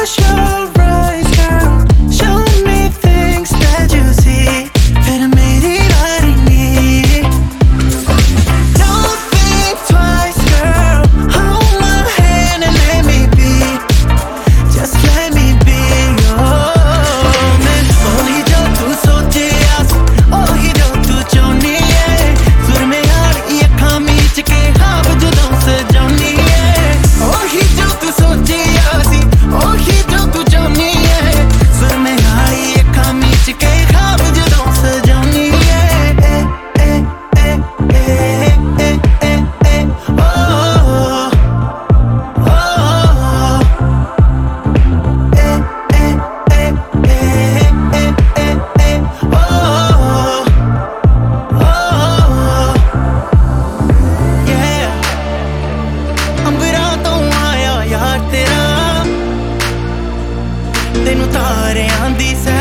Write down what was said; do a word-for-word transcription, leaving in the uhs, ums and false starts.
close your eyes, girl. Show me things that you see. फिर मेरी बारी नहीं. Don't think twice, girl. Hold my hand and let me be. Just let me be your man. ਉਹੀ ਜੋ ਤੂੰ ਸੋਚਿਆ ਸੀ, ਉਹੀ ਜੋ ਤੂੰ ਚਾਹੁੰਦੀ ਏ. ਸੁਰ में यारी ਅੱਖਾਂ ਮੀਚ ਕੇ ਖਾਬ ਜਦੋਂ ਸਜਾਉਂਦੀ ਏ. ਉਹੀ ਜੋ ਤੂੰ ਸੋਚਿਆ ਸੀ, ਉਹੀ ਜੋ ਤੂੰ ਚਾਹੁੰਦੀ ਏ. ਸੁਰ में यारी ਅੱਖਾਂ ਮੀਚ ਕੇ ਖਾਬ ਜਦੋਂ ਸਜਾਉਂਦੀ ਏ. ਏ ਏ ਏ ਏ ਏ ਏ ਓ ਤੈਨੂੰ ਤਾਰਿਆਂ ਦੀ